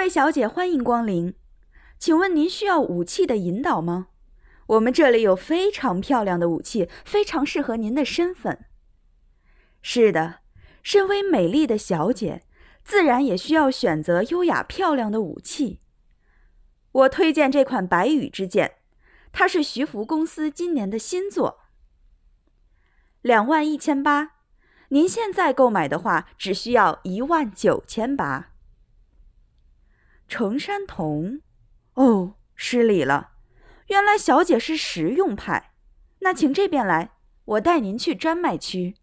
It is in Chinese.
位小姐，欢迎光临。请问您需要武器的引导吗？我们这里有非常漂亮的武器，非常适合您的身份。是的，身为美丽的小姐，自然也需要选择优雅漂亮的武器。我推荐这款白羽之剑，它是徐福公司今年的新作。21800，您现在购买的话，只需要19800。程山童，哦，失礼了，原来小姐是实用派。那请这边来，我带您去专卖区。